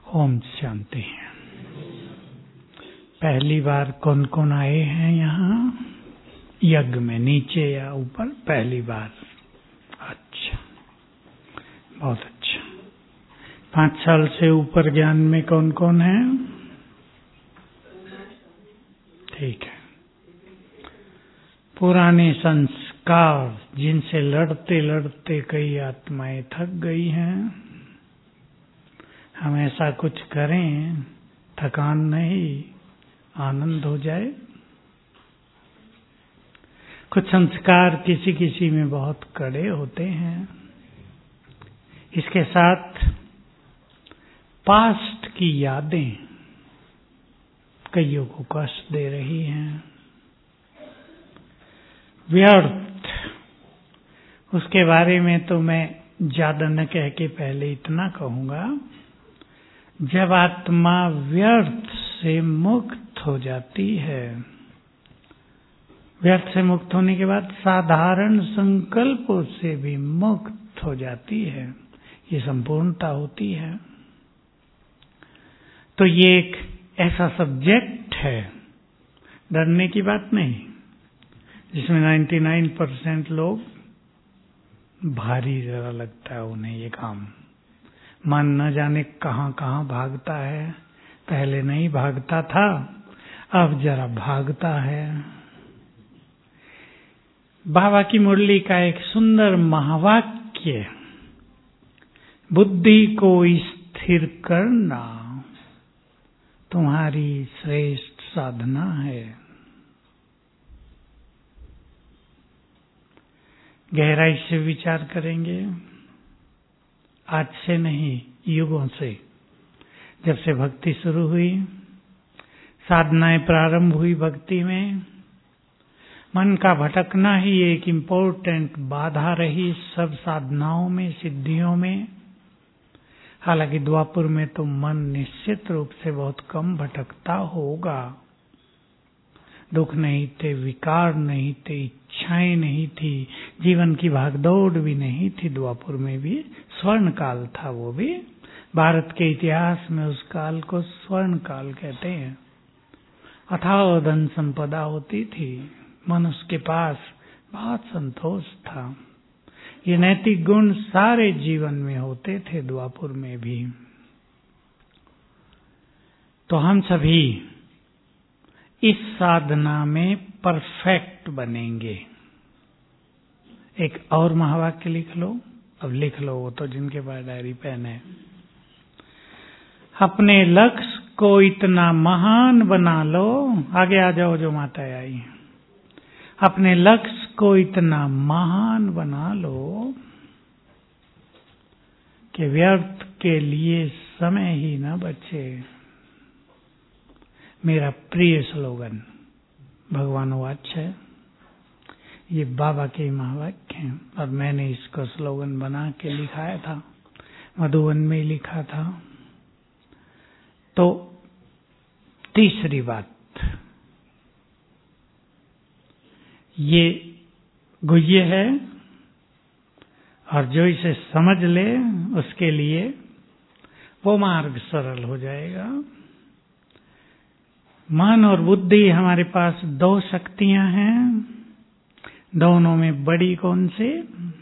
ओम शांति। पहली बार कौन कौन आए हैं यहाँ यज्ञ में, नीचे या ऊपर? पहली बार। अच्छा, बहुत अच्छा। 5 साल से ऊपर ज्ञान में कौन कौन है? ठीक है। पुराने संस्कार जिनसे लड़ते लड़ते कई आत्माएं थक गई हैं, हम ऐसा कुछ करें थकान नहीं, आनंद हो जाए। कुछ संस्कार किसी किसी में बहुत कड़े होते हैं, इसके साथ पास्ट की यादें कईयों को कष्ट दे रही हैं। व्यर्थ, उसके बारे में तो मैं ज्यादा न कह के पहले इतना कहूंगा, जब आत्मा व्यर्थ से मुक्त हो जाती है, व्यर्थ से मुक्त होने के बाद साधारण संकल्पों से भी मुक्त हो जाती है, ये संपूर्णता होती है। तो ये एक ऐसा सब्जेक्ट है, डरने की बात नहीं, जिसमें 99% लोग भारी जरा लगता है उन्हें ये काम। मन न जाने कहां कहां भागता है, पहले नहीं भागता था, अब जरा भागता है। बाबा की मुरली का एक सुंदर महावाक्य, बुद्धि को स्थिर करना तुम्हारी श्रेष्ठ साधना है। गहराई से विचार करेंगे, आज से नहीं, युगों से, जब से भक्ति शुरू हुई, साधनाएं प्रारंभ हुई भक्ति में, मन का भटकना ही एक इम्पोर्टेंट बाधा रही सब साधनाओं में, सिद्धियों में। हालांकि द्वापुर में तो मन निश्चित रूप से बहुत कम भटकता होगा। दुख नहीं थे, विकार नहीं थे, इच्छाएं नहीं थी, जीवन की भागदौड़ भी नहीं थी। द्वापुर में भी स्वर्ण काल था, वो भी भारत के इतिहास में उस काल को स्वर्ण काल कहते हैं। अथाह धन संपदा होती थी, मनुष्य के पास बहुत संतोष था, ये नैतिक गुण सारे जीवन में होते थे द्वापुर में भी। तो हम सभी इस साधना में परफेक्ट बनेंगे। एक और महावाक्य लिख लो, अब लिख लो वो तो जिनके पास डायरी पेन है। अपने लक्ष्य को इतना महान बना लो, आगे आ जाओ जो माता आई। अपने लक्ष्य को इतना महान बना लो कि व्यर्थ के लिए समय ही न बचे। मेरा प्रिय स्लोगन भगवान वाच है, ये बाबा के महावाक्य हैं, और मैंने इसको स्लोगन बना के लिखाया था, मधुबन में लिखा था। तो तीसरी बात, ये गुह्य है, और जो इसे समझ ले उसके लिए वो मार्ग सरल हो जाएगा। मन और बुद्धि हमारे पास 2 शक्तियां हैं, दोनों में बड़ी कौन सी?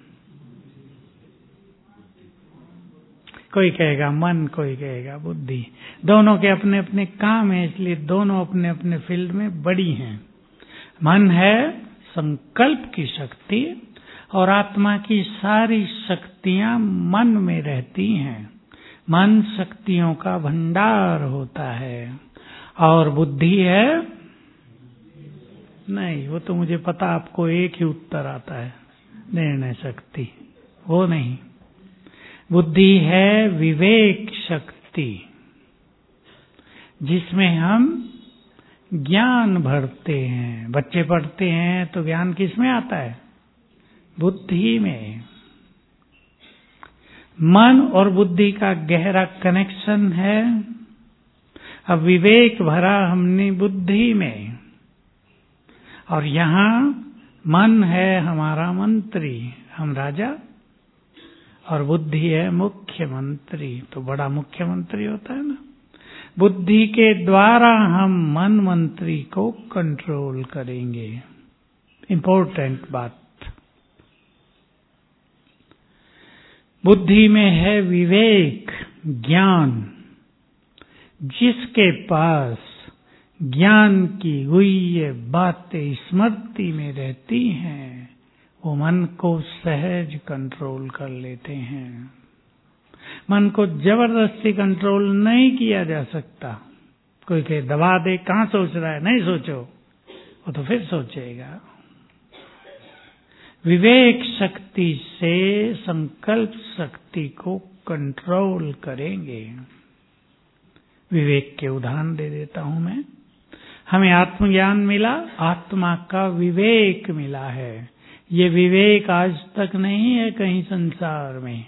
कोई कहेगा मन, कोई कहेगा बुद्धि। दोनों के अपने अपने काम हैं, इसलिए दोनों अपने अपने फील्ड में बड़ी हैं। मन है संकल्प की शक्ति, और आत्मा की सारी शक्तियां मन में रहती हैं। मन शक्तियों का भंडार होता है, और बुद्धि है नहीं। वो तो मुझे पता, आपको एक ही उत्तर आता है, निर्णय शक्ति। वो नहीं, बुद्धि है विवेक शक्ति, जिसमें हम ज्ञान भरते हैं। बच्चे पढ़ते हैं तो ज्ञान किस में आता है? बुद्धि में। मन और बुद्धि का गहरा कनेक्शन है। अब विवेक भरा हमने बुद्धि में, और यहाँ मन है हमारा मंत्री, हम राजा, और बुद्धि है मुख्यमंत्री। तो बड़ा मुख्यमंत्री होता है ना। बुद्धि के द्वारा हम मन मंत्री को कंट्रोल करेंगे। इंपॉर्टेंट बात। बुद्धि में है विवेक, ज्ञान। जिसके पास ज्ञान की गुह्य बातें स्मृति में रहती हैं, वो मन को सहज कंट्रोल कर लेते हैं। मन को जबरदस्ती कंट्रोल नहीं किया जा सकता। कोई कहे दबा दे, कहां सोच रहा है, नहीं सोचो, वो तो फिर सोचेगा। विवेक शक्ति से संकल्प शक्ति को कंट्रोल करेंगे। विवेक के उदाहरण दे देता हूं मैं। हमें आत्मज्ञान मिला, आत्मा का विवेक मिला है। ये विवेक आज तक नहीं है कहीं संसार में।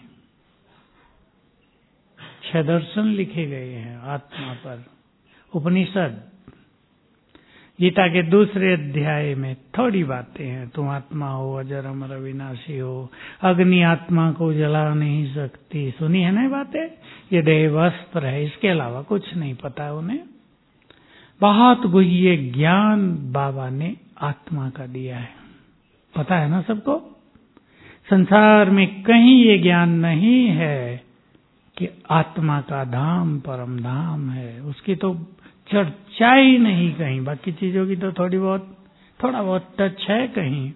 6 दर्शन लिखे गए हैं आत्मा पर। उपनिषद, गीता के दूसरे अध्याय में थोड़ी बातें हैं। तुम आत्मा हो, अजर अमर अविनाशी हो, अग्नि आत्मा को जला नहीं सकती। सुनी है ना बातें? ये देह वस्त्र है, इसके अलावा कुछ नहीं पता उन्हें। बहुत गुह्य ज्ञान बाबा ने आत्मा का दिया है, पता है ना सबको। संसार में कहीं ये ज्ञान नहीं है कि आत्मा का धाम परम धाम है। उसकी तो चर्चा ही नहीं कहीं। बाकी चीजों की तो थोड़ा बहुत टच है कहीं।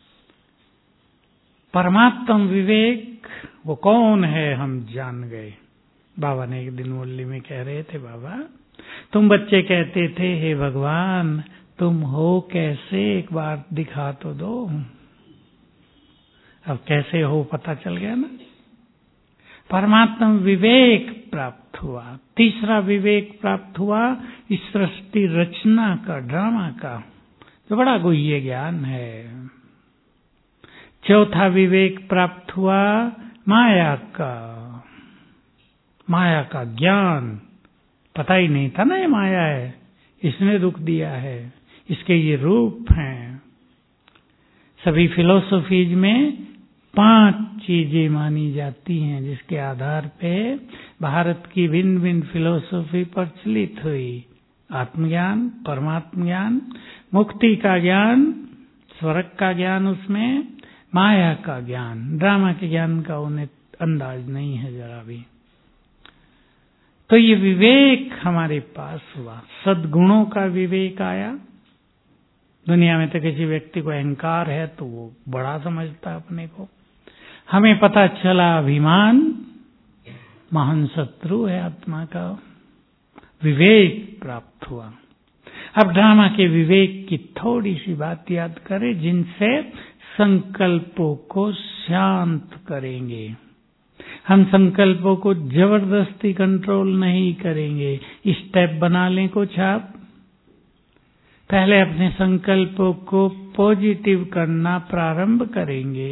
परमात्म विवेक वो कौन है हम जान गए। बाबा ने एक दिन मुरली में कह रहे थे, बाबा तुम बच्चे कहते थे हे भगवान तुम हो कैसे, एक बार दिखा तो दो। अब कैसे हो पता चल गया ना। परमात्म विवेक प्राप्त हुआ। तीसरा विवेक प्राप्त हुआ इस सृष्टि रचना का, ड्रामा का, जो बड़ा गुह्य ज्ञान है। चौथा विवेक प्राप्त हुआ माया का ज्ञान। पता ही नहीं था ना ये माया है, इसने दुख दिया है, इसके ये रूप हैं। सभी फिलोसॉफीज में 5 चीजें मानी जाती हैं जिसके आधार पे भारत की भिन्न भिन्न फिलोसॉफी प्रचलित हुई। आत्मज्ञान, परमात्म ज्ञान, मुक्ति का ज्ञान, स्वर्ग का ज्ञान, उसमें माया का ज्ञान। ड्रामा के ज्ञान का उन्हें अंदाज नहीं है जरा भी। तो ये विवेक हमारे पास हुआ। सद्गुणों का विवेक आया। दुनिया में तो किसी व्यक्ति को अहंकार है तो वो बड़ा समझता है अपने को। हमें पता चला अभिमान महान शत्रु है आत्मा का। विवेक प्राप्त हुआ। अब ड्रामा के विवेक की थोड़ी सी बात याद करें जिनसे संकल्पों को शांत करेंगे। हम संकल्पों को जबरदस्ती कंट्रोल नहीं करेंगे। स्टेप बना लें कुछ आप। पहले अपने संकल्पों को पॉजिटिव करना प्रारंभ करेंगे,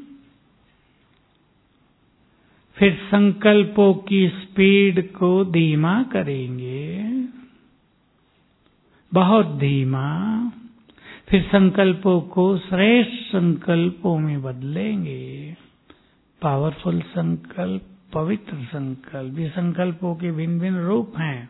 फिर संकल्पों की स्पीड को धीमा करेंगे, बहुत धीमा। फिर संकल्पों को श्रेष्ठ संकल्पों में बदलेंगे। पावरफुल संकल्प, पवित्र संकल्प, ये संकल्पों के भिन्न भिन्न रूप हैं।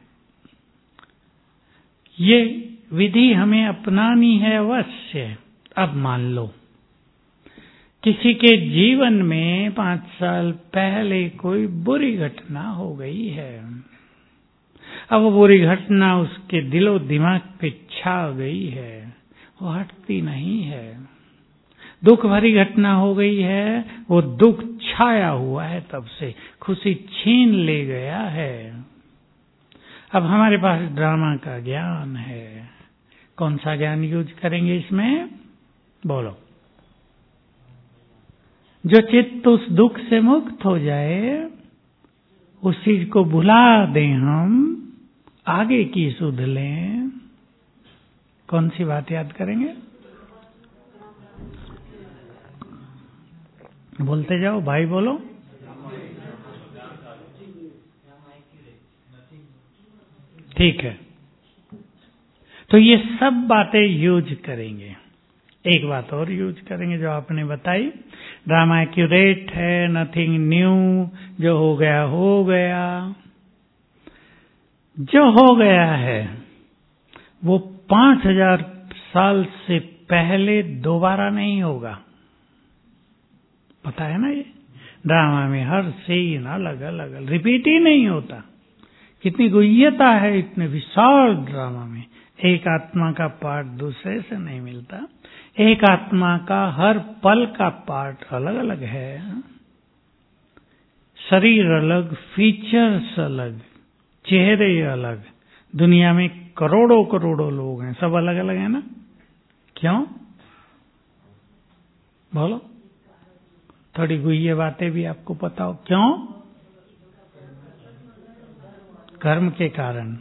ये विधि हमें अपनानी है अवश्य। अब मान लो किसी के जीवन में 5 साल पहले कोई बुरी घटना हो गई है। अब वो बुरी घटना उसके दिलो दिमाग पे छा गई है, वो हटती नहीं है। दुख भरी घटना हो गई है, वो दुख छाया हुआ है, तब से खुशी छीन ले गया है। अब हमारे पास ड्रामा का ज्ञान है। कौन सा ज्ञान यूज करेंगे इसमें? बोलो। जो चित्त उस दुख से मुक्त हो जाए, उस चीज को भुला दें, हम आगे की सुध लें। कौन सी बात याद करेंगे? बोलते जाओ भाई, बोलो। ठीक है, तो ये सब बातें यूज करेंगे। एक बात और यूज करेंगे जो आपने बताई, ड्रामा एक्यूरेट है, नथिंग न्यू, जो हो गया हो गया। जो हो गया है वो 5000 साल से पहले दोबारा नहीं होगा। पता है ना, ये ड्रामा में हर सीन अलग अलग रिपीट ही नहीं होता। कितनी गुह्यता है इतने विशाल ड्रामा में। एक आत्मा का पार्ट दूसरे से नहीं मिलता, एक आत्मा का हर पल का पार्ट अलग अलग है। शरीर अलग, फीचर्स अलग, चेहरे अलग। दुनिया में करोड़ों करोड़ों लोग हैं, सब अलग अलग हैं ना। क्यों? बोलो, थोड़ी गुह्य बातें भी आपको पता हो। क्यों? कर्म के कारण।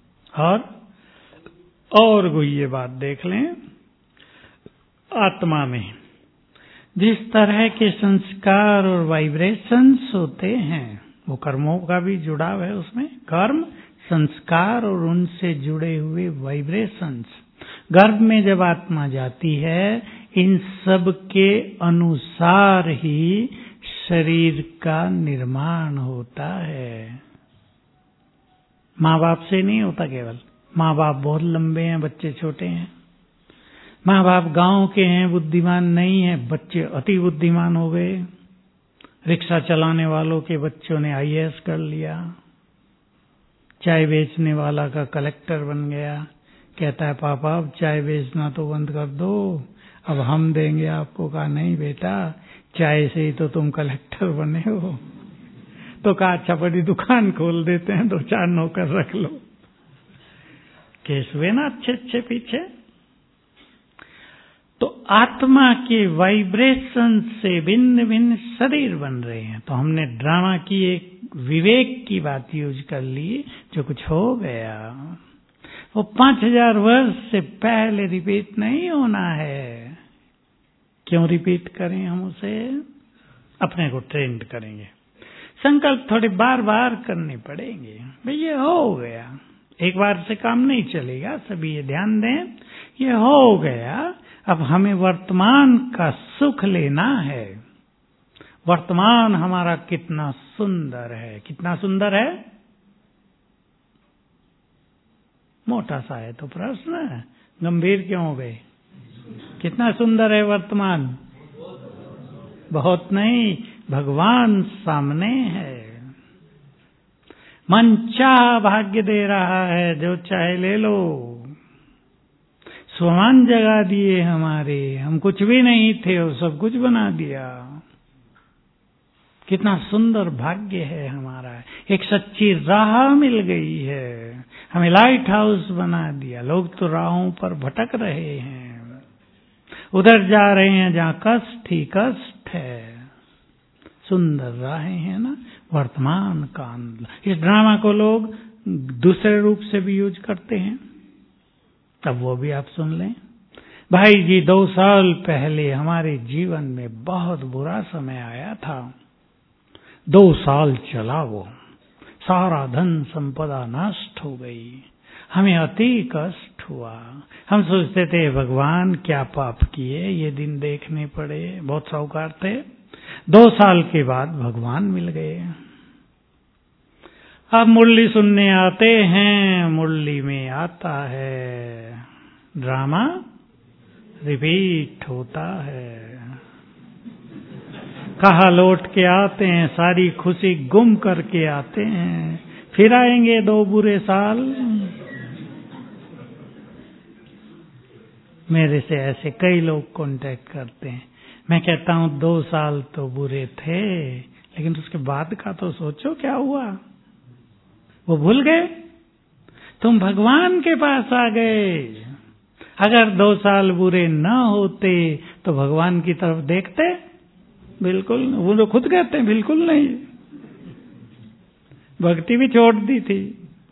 और गुह्य बात देख लें, आत्मा में जिस तरह के संस्कार और वाइब्रेशंस होते हैं, वो कर्मों का भी जुड़ाव है उसमें। कर्म, संस्कार और उनसे जुड़े हुए वाइब्रेशंस। गर्भ में जब आत्मा जाती है, इन सब के अनुसार ही शरीर का निर्माण होता है। माँ बाप से नहीं होता केवल। माँ बाप बहुत लंबे हैं, बच्चे छोटे हैं। माँ बाप गांव के हैं, बुद्धिमान नहीं है, बच्चे अति बुद्धिमान हो गए। रिक्शा चलाने वालों के बच्चों ने IAS कर लिया। चाय बेचने वाला का कलेक्टर बन गया। कहता है पापा अब चाय बेचना तो बंद कर दो, अब हम देंगे आपको। कहा नहीं बेटा, चाय से ही तो तुम कलेक्टर बने हो। तो कहा अच्छा बड़ी दुकान खोल देते हैं, 2-4 नौकर रख लो। केस हुए ना अच्छे अच्छे पीछे। तो आत्मा के वाइब्रेशन से भिन्न भिन्न शरीर बन रहे हैं। तो हमने ड्रामा की एक विवेक की बात यूज कर ली, जो कुछ हो गया वो 5000 वर्ष से पहले रिपीट नहीं होना है। क्यों रिपीट करें हम उसे? अपने को ट्रेंड करेंगे। संकल्प थोड़े बार बार करने पड़ेंगे। भाई ये हो गया, एक बार से काम नहीं चलेगा। सभी ये ध्यान दें, ये हो गया। अब हमें वर्तमान का सुख लेना है। वर्तमान हमारा कितना सुंदर है, कितना सुंदर है। मोटा सा है तो प्रश्न, गंभीर क्यों हो गए? कितना सुंदर है वर्तमान? बहुत नहीं, भगवान सामने है। मन चाह भाग्य दे रहा है, जो चाहे ले लो। स्वमान जगा दिए हमारे, हम कुछ भी नहीं थे और सब कुछ बना दिया। कितना सुंदर भाग्य है हमारा। एक सच्ची राह मिल गई है, हमें लाइट हाउस बना दिया। लोग तो राहों पर भटक रहे हैं, उधर जा रहे हैं जहां कष्ट ही कष्ट है। सुंदर राहें हैं ना वर्तमान का आनंद। इस ड्रामा को लोग दूसरे रूप से भी यूज करते हैं, तब वो भी आप सुन लें। भाई जी 2 साल पहले हमारे जीवन में बहुत बुरा समय आया था। 2 साल चला वो, सारा धन संपदा नष्ट हो गई, हमें अति कष्ट हुआ। हम सोचते थे भगवान क्या पाप किए, ये दिन देखने पड़े। बहुत साहूकार थे। 2 साल के बाद भगवान मिल गए। अब मुरली सुनने आते हैं, मुरली में आता है ड्रामा रिपीट होता है। कहा लौट के आते हैं, सारी खुशी गुम करके आते हैं। फिर आएंगे 2 बुरे साल। मेरे से ऐसे कई लोग कांटेक्ट करते हैं। मैं कहता हूं 2 साल तो बुरे थे, लेकिन उसके बाद का तो सोचो क्या हुआ। वो भूल गए, तुम भगवान के पास आ गए। अगर 2 साल बुरे न होते तो भगवान की तरफ देखते? बिल्कुल। वो जो खुद कहते हैं बिल्कुल नहीं, भक्ति भी छोड़ दी थी।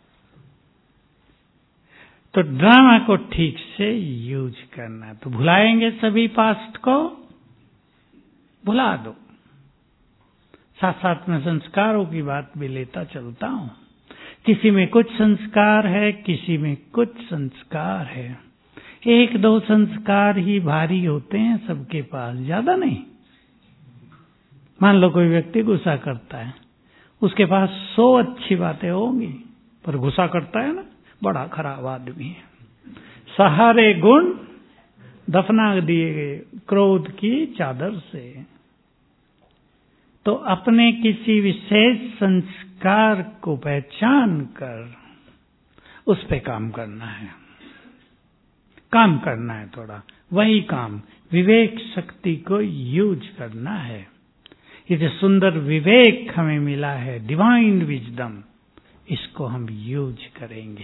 तो ड्रामा को ठीक से यूज करना। तो भुलाएंगे सभी पास्ट को, भुला दो। साथ साथ में संस्कारों की बात भी लेता चलता हूं। किसी में कुछ संस्कार है, किसी में कुछ संस्कार है। एक दो संस्कार ही भारी होते हैं सबके पास, ज्यादा नहीं। मान लो कोई व्यक्ति गुस्सा करता है, उसके पास 100 अच्छी बातें होंगी, पर गुस्सा करता है ना, बड़ा खराब आदमी है। सारे गुण दफना दिए गए क्रोध की चादर से। तो अपने किसी विशेष संस्कार को पहचान कर उस पे काम करना है, काम करना है थोड़ा, वही काम विवेक शक्ति को यूज करना है। ये जो सुंदर विवेक हमें मिला है, डिवाइन विजडम, इसको हम यूज करेंगे।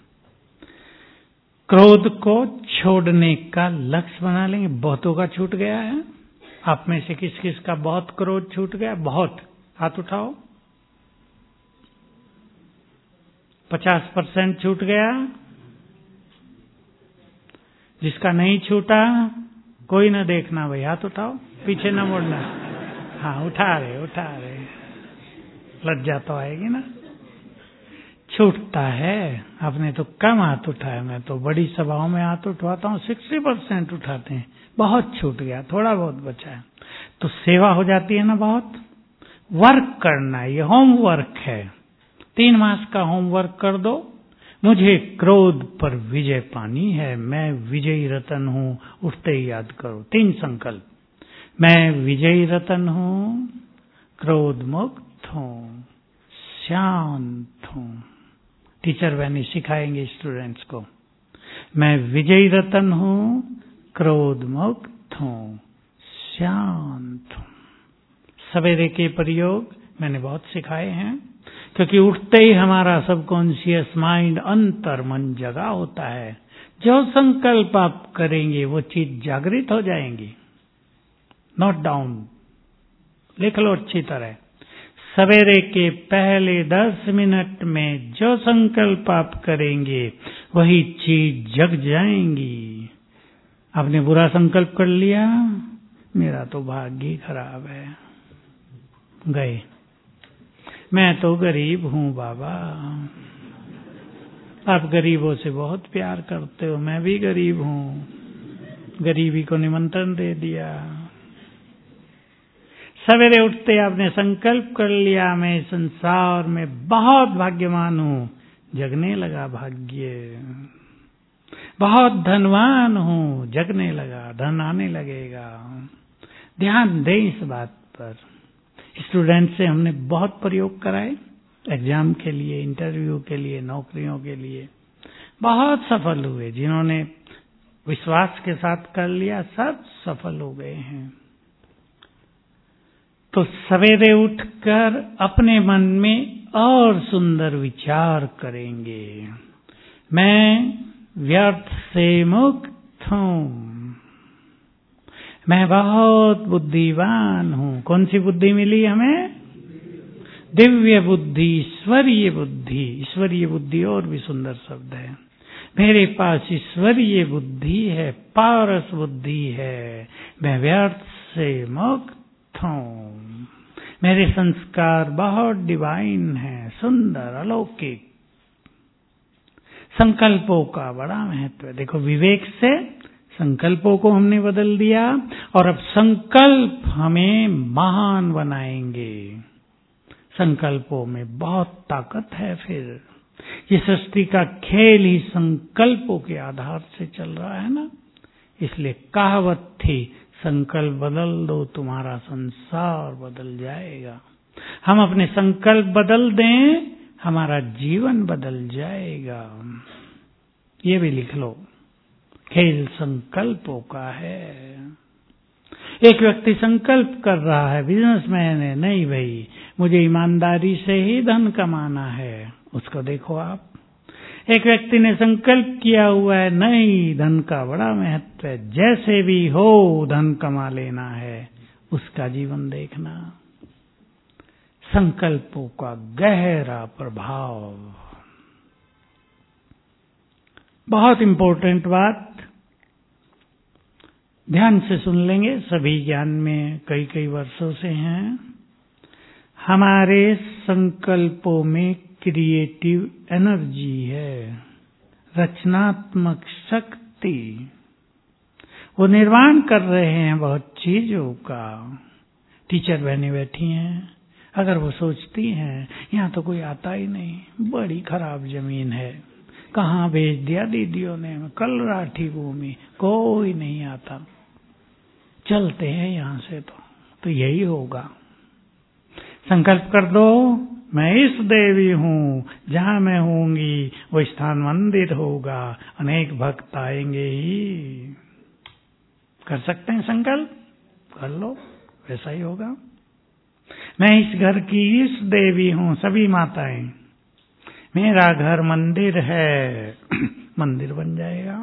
क्रोध को छोड़ने का लक्ष्य बना लेंगे। बहुतों का छूट गया है। आप में से किस किस का बहुत क्रोध छूट गया? बहुत, हाथ उठाओ। 50% छूट गया। जिसका नहीं छूटा, कोई न देखना भाई, हाथ उठाओ, पीछे न मुड़ना। हाँ, उठा रहे। लज्जा तो आएगी ना। छूटता है। आपने तो कम हाथ उठाया, मैं तो बड़ी सभाओं में हाथ उठवाता हूँ, 60% उठाते हैं। बहुत छूट गया, थोड़ा बहुत बचा है, तो सेवा हो जाती है ना। बहुत वर्क करना है, ये होमवर्क है। 3 मास का होमवर्क कर दो। मुझे क्रोध पर विजय पानी है, मैं विजयी रतन हूँ, उठते ही याद करो 3 संकल्प। मैं विजयी रतन हूँ, क्रोध मुक्त हूँ, शांत हूँ। टीचर बहनी सिखाएंगे स्टूडेंट्स को। मैं विजयी रतन हूँ, क्रोध मुक्त हूँ, शांत हूँ। सवेरे के प्रयोग मैंने बहुत सिखाए हैं, क्योंकि उठते ही हमारा सबकॉन्शियस माइंड, अंतर मन जगा होता है। जो संकल्प आप करेंगे वो चीज जागृत हो जाएंगी। नोट डाउन, लिख लो अच्छी तरह। सवेरे के पहले 10 मिनट में जो संकल्प आप करेंगे वही चीज जग जाएंगी। आपने बुरा संकल्प कर लिया, मेरा तो भाग्य ही खराब है, गए। मैं तो गरीब हूँ बाबा। आप गरीबों से बहुत प्यार करते हो, मैं भी गरीब हूँ, गरीबी को निमंत्रण दे दिया। सवेरे उठते आपने संकल्प कर लिया, मैं संसार में बहुत भाग्यवान हूँ, जगने लगा भाग्य। बहुत धनवान हूँ, जगने लगा, धन आने लगेगा। ध्यान दें इस बात पर। स्टूडेंट से हमने बहुत प्रयोग कराए, एग्जाम के लिए, इंटरव्यू के लिए, नौकरियों के लिए। बहुत सफल हुए। जिन्होंने विश्वास के साथ कर लिया, सब सफल हो गए हैं। तो सवेरे उठकर अपने मन में और सुंदर विचार करेंगे। मैं व्यर्थ से मुक्त हूँ, मैं बहुत बुद्धिमान हूँ। कौन सी बुद्धि मिली हमें? दिव्य बुद्धि, ईश्वरीय बुद्धि। ईश्वरीय बुद्धि और भी सुंदर शब्द है। मेरे पास ईश्वरीय बुद्धि है, पारस बुद्धि है। मैं व्यर्थ से मुक्त हूँ। मेरे संस्कार बहुत डिवाइन है, सुंदर, अलौकिक। संकल्पों का बड़ा महत्व है। देखो, विवेक से संकल्पों को हमने बदल दिया, और अब संकल्प हमें महान बनाएंगे। संकल्पों में बहुत ताकत है। फिर ये सृष्टि का खेल ही संकल्पों के आधार से चल रहा है ना। इसलिए कहावत थी, संकल्प बदल दो, तुम्हारा संसार बदल जाएगा। हम अपने संकल्प बदल दें, हमारा जीवन बदल जाएगा। ये भी लिख लो, खेल संकल्पों का है। एक व्यक्ति संकल्प कर रहा है, बिजनेसमैन है, नहीं भाई मुझे ईमानदारी से ही धन कमाना है, उसको देखो आप। एक व्यक्ति ने संकल्प किया हुआ है, नहीं धन का बड़ा महत्व है, जैसे भी हो धन कमा लेना है, उसका जीवन देखना। संकल्पों का गहरा प्रभाव। बहुत इंपॉर्टेंट बात, ध्यान से सुन लेंगे। सभी ज्ञान में कई कई वर्षों से हैं। हमारे संकल्पों में क्रिएटिव एनर्जी है, रचनात्मक शक्ति भक्ति। वो निर्माण कर रहे हैं बहुत चीजों का। टीचर बहने बैठी हैं, अगर वो सोचती हैं यहाँ तो कोई आता ही नहीं, बड़ी खराब जमीन है, कहाँ भेज दिया दीदियों ने, कल राठी भूमि, कोई नहीं आता, चलते हैं यहाँ से। तो यही होगा। संकल्प कर दो, मैं इस देवी हूँ, जहाँ मैं होंगी वो स्थान मंदिर होगा, अनेक भक्त आएंगे ही। कर सकते हैं संकल्प, कर लो, वैसा ही होगा। मैं इस घर की इस देवी हूँ, सभी माताएं, मेरा घर मंदिर है, मंदिर बन जाएगा।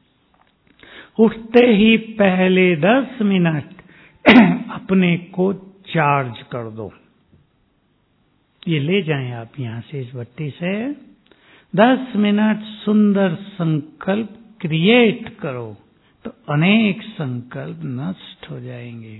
उठते ही पहले 10 मिनट अपने को चार्ज कर दो। ये ले जाएं आप यहां से, इस बत्ती से 10 मिनट सुंदर संकल्प क्रिएट करो, तो अनेक संकल्प नष्ट हो जाएंगे।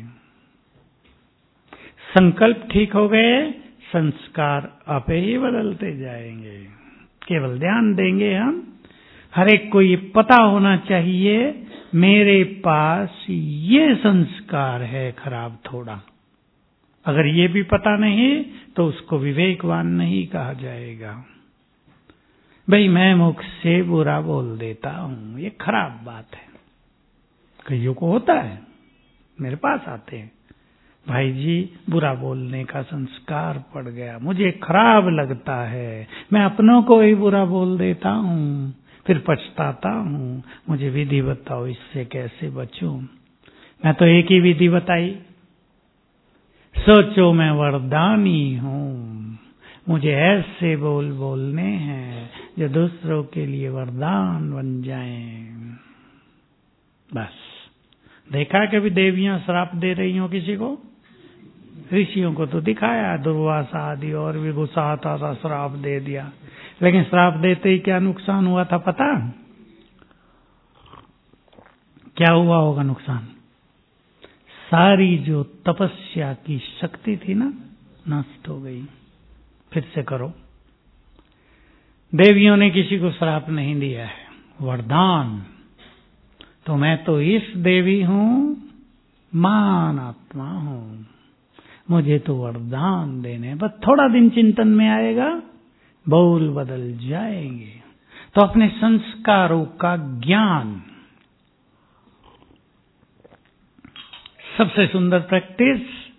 संकल्प ठीक हो गए, संस्कार आपे ही बदलते जाएंगे। केवल ध्यान देंगे हम। हर एक को ये पता होना चाहिए, मेरे पास ये संस्कार है खराब थोड़ा। अगर ये भी पता नहीं तो उसको विवेकवान नहीं कहा जाएगा। भाई मैं मुख से बुरा बोल देता हूं, ये खराब बात है। कईयों को होता है, मेरे पास आते हैं, भाई जी बुरा बोलने का संस्कार पड़ गया, मुझे खराब लगता है, मैं अपनों को ही बुरा बोल देता हूं, फिर पछताता हूं, मुझे विधि बताओ इससे कैसे बचूं। मैं तो एक ही विधि बताई, सोचो मैं वरदानी हूं, मुझे ऐसे बोल बोलने हैं जो दूसरों के लिए वरदान बन जाएं। बस देखा कभी देवियां श्राप दे रही हो किसी को? ऋषियों को तो दिखाया, दुर्वासा आदि और भी गुस्सा आता था, श्राप दे दिया। लेकिन श्राप देते ही क्या नुकसान हुआ था पता? क्या हुआ होगा नुकसान? सारी जो तपस्या की शक्ति थी ना, नष्ट हो गई। फिर से करो। देवियों ने किसी को श्राप नहीं दिया है, वरदान। तो मैं तो इस देवी हूं, मान आत्मा हूं, मुझे तो वरदान देने। बस थोड़ा दिन चिंतन में आएगा, बोल बदल जाएंगे। तो अपने संस्कारों का ज्ञान, सबसे सुंदर प्रैक्टिस,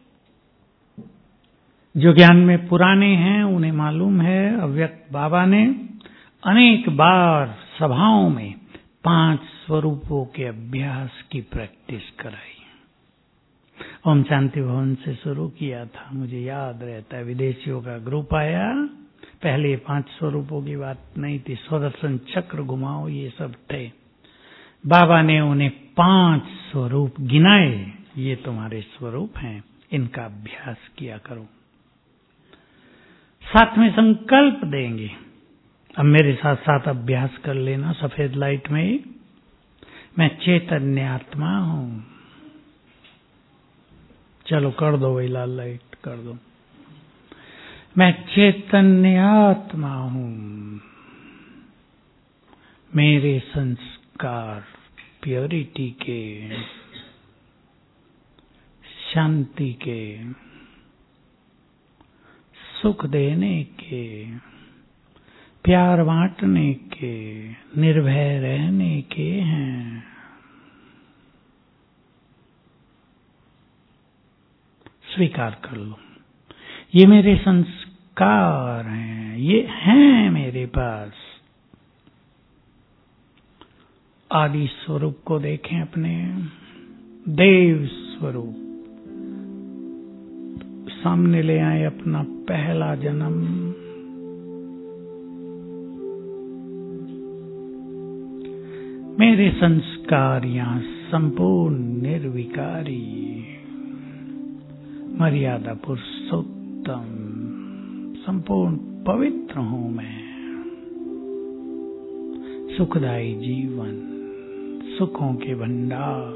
जो ज्ञान में पुराने हैं उन्हें मालूम है। अव्यक्त बाबा ने अनेक बार सभाओं में 5 स्वरूपों के अभ्यास की प्रैक्टिस कराई। ओम शांति भवन से शुरू किया था, मुझे याद रहता है। विदेशियों का ग्रुप आया, पहले 5 स्वरूपों की बात नहीं थी, स्वदर्शन चक्र घुमाओ ये सब थे। बाबा ने उन्हें 5 स्वरूप गिनाए, ये तुम्हारे स्वरूप हैं, इनका अभ्यास किया करो। साथ में संकल्प देंगे। अब मेरे साथ साथ अभ्यास कर लेना सफेद लाइट में ही। मैं चैतन्य आत्मा हूं। चलो कर दो, वही लाल लाइट कर दो। मैं चैतन्य आत्मा हूं। मेरे संस्कार प्योरिटी के, शांति के, सुख देने के, प्यार बांटने के, निर्भय रहने के हैं। स्वीकार कर लो, ये मेरे संस्कार हैं, ये हैं मेरे पास। आदि स्वरूप को देखें अपने, देव स्वरूप सामने ले आए, अपना पहला जन्म। मेरे संस्कार यहां संपूर्ण निर्विकारी, मर्यादा पुरुषोत्तम, संपूर्ण पवित्र हूं मैं। सुखदायी जीवन, सुखों के भंडार,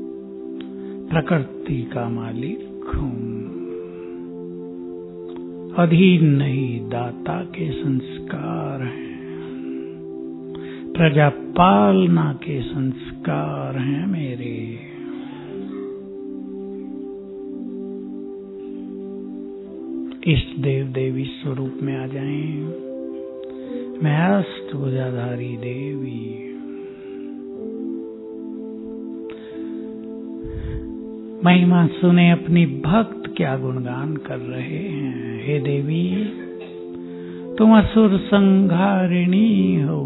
प्रकृति का मालिक हूं। अधीन नहीं, दाता के संस्कार हैं, प्रजा पालना के संस्कार हैं मेरे। इष्ट देव देवी स्वरूप में आ जाएं। मैं अष्टभुजाधारी देवी, महिमा सुने अपनी भक्त क्या गुणगान कर रहे हैं। हे देवी, तुम असुर संहारिणी हो,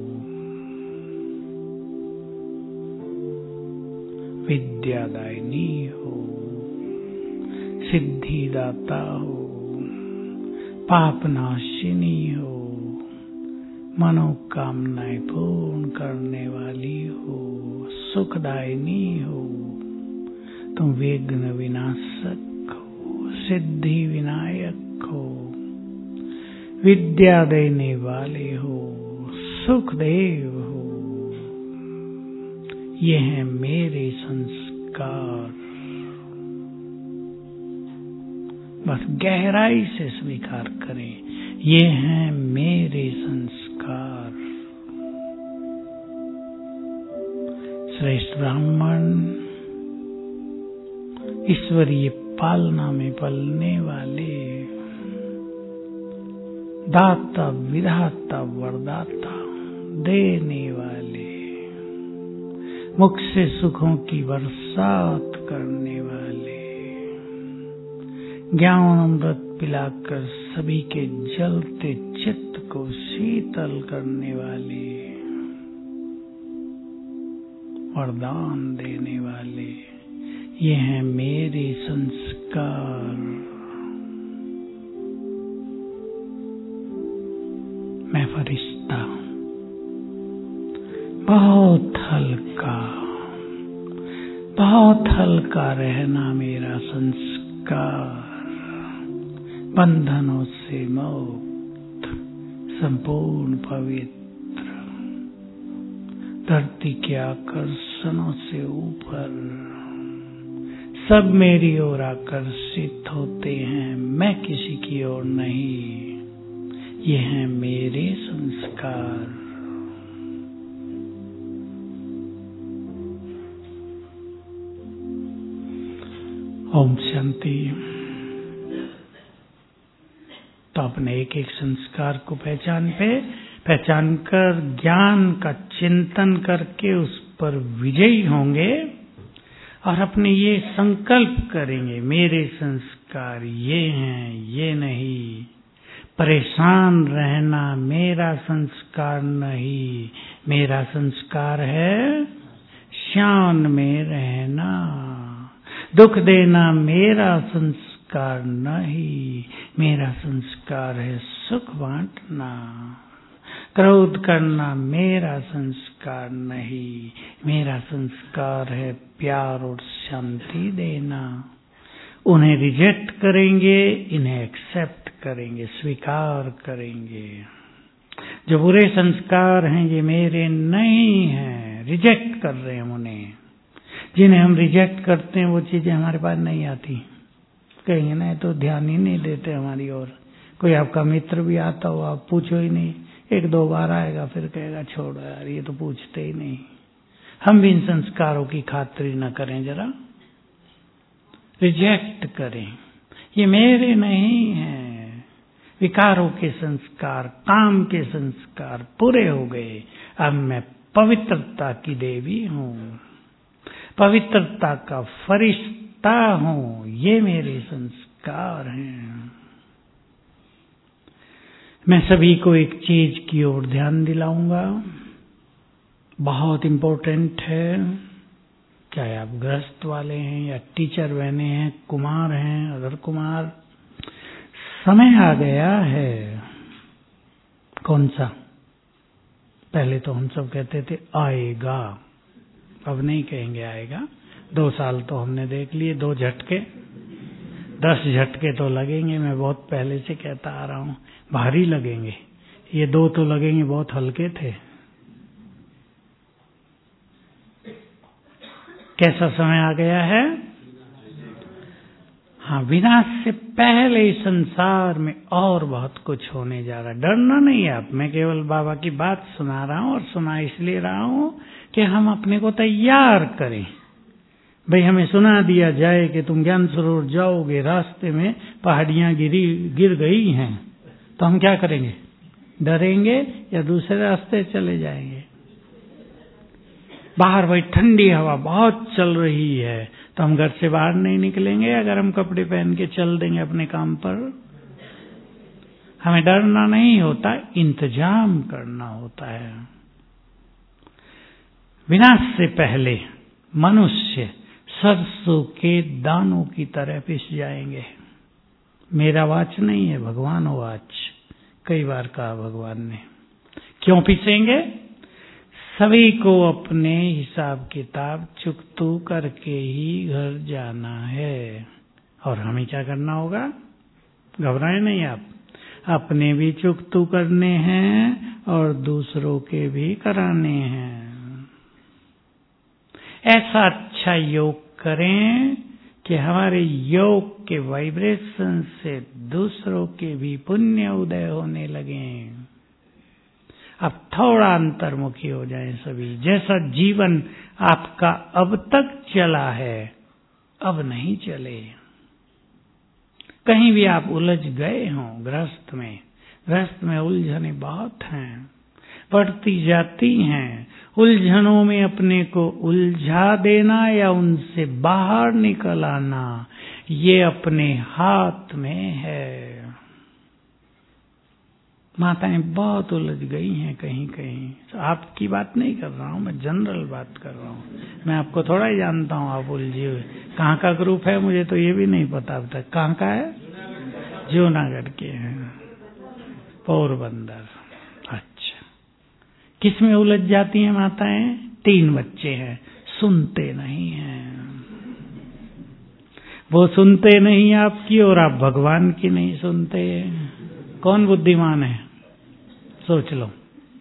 विद्यादायिनी हो, सिद्धिदाता हो, पापनाशिनी हो, मनोकामनाएं पूर्ण करने वाली हो, सुखदायिनी हो, तुम विघ्न विनाशक हो, सिद्धि विनायक हो, विद्या देने वाले हो, सुखदेव हो। ये हैं मेरे संस्कार। बस गहराई से स्वीकार करें, ये हैं मेरे संस्कार। श्रेष्ठ ब्राह्मण, ईश्वरीय पालना में पलने वाले, दाता विधाता वरदाता देने वाले, मुख से सुखों की बरसात करने वाले, ज्ञान अमृत पिलाकर सभी के जलते चित्त को शीतल करने वाले, वरदान देने वाले, ये हैं मेरे संस्कार। मैं फरिश्ता, बहुत हल्का रहना मेरा संस्कार, बंधनों से मुक्त, संपूर्ण पवित्र, धरती के आकर्षणों से ऊपर, सब मेरी ओर आकर्षित होते हैं, मैं किसी की ओर नहीं। ये हैं मेरे संस्कार। ओम शांति। तो अपने एक एक संस्कार को पहचान कर ज्ञान का चिंतन करके उस पर विजयी होंगे और अपने ये संकल्प करेंगे, मेरे संस्कार ये हैं, ये नहीं। परेशान रहना मेरा संस्कार नहीं, मेरा संस्कार है शान में रहना। दुख देना मेरा संस्कार नहीं, मेरा संस्कार है सुख बांटना। क्रोध करना मेरा संस्कार नहीं, मेरा संस्कार है प्यार और शांति देना। उन्हें रिजेक्ट करेंगे, इन्हें एक्सेप्ट करेंगे, स्वीकार करेंगे। जो बुरे संस्कार हैं ये मेरे नहीं हैं, रिजेक्ट कर रहे हैं उन्हें। जिन्हें हम रिजेक्ट करते हैं वो चीजें हमारे पास नहीं आती। कहेंगे ना तो ध्यान ही नहीं देते हमारी ओर। कोई आपका मित्र भी आता हो, आप पूछो ही नहीं, एक दो बार आएगा फिर कहेगा छोड़ो यार, ये तो पूछते ही नहीं। हम भी इन संस्कारों की खातिरी न करें, जरा रिजेक्ट करें, ये मेरे नहीं हैं। विकारों के संस्कार, काम के संस्कार पूरे हो गए, अब मैं पवित्रता की देवी हूँ, पवित्रता का फरिश्ता हूँ, ये मेरे संस्कार हैं। मैं सभी को एक चीज की ओर ध्यान दिलाऊंगा, बहुत इम्पोर्टेंट है। चाहे आप गृहस्थ वाले हैं या टीचर बने हैं, कुमार हैं, अदर कुमार, समय आ गया है। कौन सा? पहले तो हम सब कहते थे आएगा, अब नहीं कहेंगे आएगा। 2 साल तो हमने देख लिए, 2 झटके, 10 झटके तो लगेंगे। मैं बहुत पहले से कहता आ रहा हूँ, भारी लगेंगे। ये 2 तो लगेंगे बहुत हल्के थे। कैसा समय आ गया है? हाँ, विनाश से पहले इस संसार में और बहुत कुछ होने जा रहा है। डरना नहीं है आप, मैं केवल बाबा की बात सुना रहा हूँ और सुना इसलिए रहा हूँ कि हम अपने को तैयार करें। भाई हमें सुना दिया जाए कि तुम ज्ञान सरोवर जाओगे, रास्ते में पहाड़ियां गिर गई हैं, तो हम क्या करेंगे? डरेंगे या दूसरे रास्ते चले जाएंगे? बाहर भाई ठंडी हवा बहुत चल रही है, तो हम घर से बाहर नहीं निकलेंगे अगर हम कपड़े पहन के चल देंगे अपने काम पर। हमें डरना नहीं होता, इंतजाम करना होता है। विनाश से पहले मनुष्य सरसों के दानों की तरह पिस जाएंगे। मेरा वाच नहीं है, भगवान वाच, कई बार कहा भगवान ने। क्यों पिसेंगे? सभी को अपने हिसाब किताब चुकतू करके ही घर जाना है। और हमें क्या करना होगा? घबराए नहीं आप, अपने भी चुकतू करने हैं और दूसरों के भी कराने हैं। ऐसा अच्छा योग करें कि हमारे योग के वाइब्रेशन से दूसरों के भी पुण्य उदय होने लगे। अब थोड़ा अंतर्मुखी हो जाएं सभी। जैसा जीवन आपका अब तक चला है, अब नहीं चले। कहीं भी आप उलझ गए हों गृहस्थ में उलझने बहुत हैं, बढ़ती जाती हैं। उलझनों में अपने को उलझा देना या उनसे बाहर निकल आना, ये अपने हाथ में है। माताएं बहुत उलझ गई हैं कहीं कहीं। तो आपकी बात नहीं कर रहा हूं, मैं जनरल बात कर रहा हूं। मैं आपको थोड़ा ही जानता हूं आप उलझे हुए। कहाँ का ग्रुप है मुझे तो ये भी नहीं पता अब तक। कहाँ का है? जूनागढ़ के हैं, पोरबंदर। अच्छा, किस में उलझ जाती हैं माताएं? 3 बच्चे हैं, सुनते नहीं हैं। वो सुनते नहीं आपकी और आप भगवान की नहीं सुनते। कौन बुद्धिमान है? सोच लो।